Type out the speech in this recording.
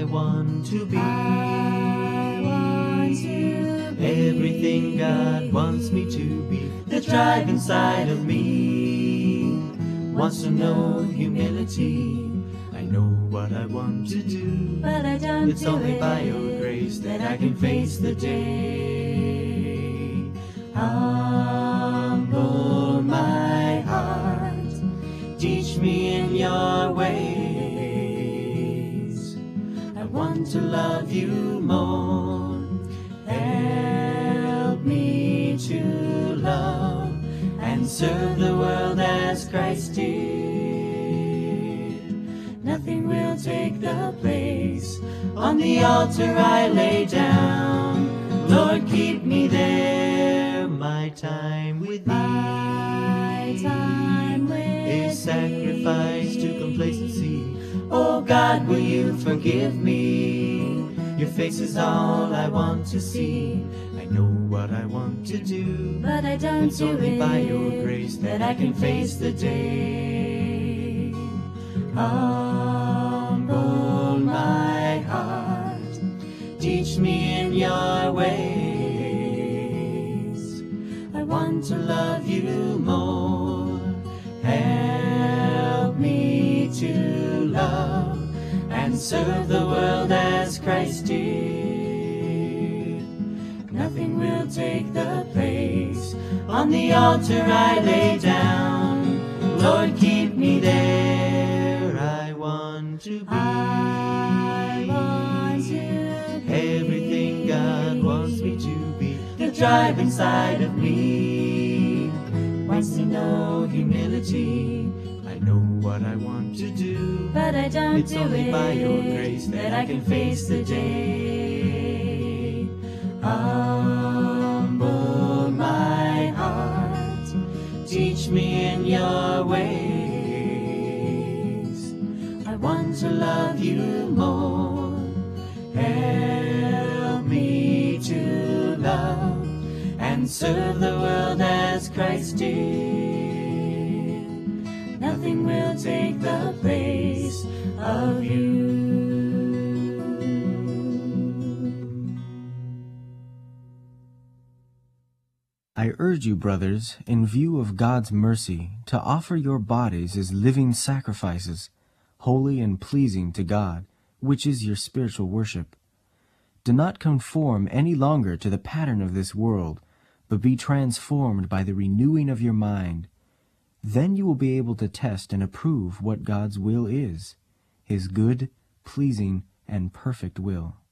want to be. I want to be Everything God wants me to be. The drive inside of me wants to know humility. I know what I want to do, but I don't it's do only it. by your grace that I can face the day. Humble my heart, teach me in your ways. I want to love you more. Help me to love and serve the world as Christ did. Nothing will take the place. On the altar I lay down. Lord, keep me there. My time with thee is sacrifice to complacency. Oh God, will you forgive me? Your face is all I want to see. I know what I want to do, but I don't it's do only it. by your grace that I can face the day. Humble my heart, teach me in your ways. I want to love you more. Help me to love and serve the world as Christ did. Nothing will take the place. On the altar I lay down. Lord, keep me there. I want to be. I want to be Everything God wants me to be. The drive inside of me wants to know humility. I know what I want to do, but I don't it's do only it. by your grace that I can face the day. Humble my heart, teach me in your ways. I want to love you more. Help me to love and serve the world as Christ did. Nothing will take the place of you. I urge you, brothers, in view of God's mercy, to offer your bodies as living sacrifices, holy and pleasing to God, which is your spiritual worship. Do not conform any longer to the pattern of this world, but be transformed by the renewing of your mind. Then you will be able to test and approve what God's will is, His good, pleasing, and perfect will.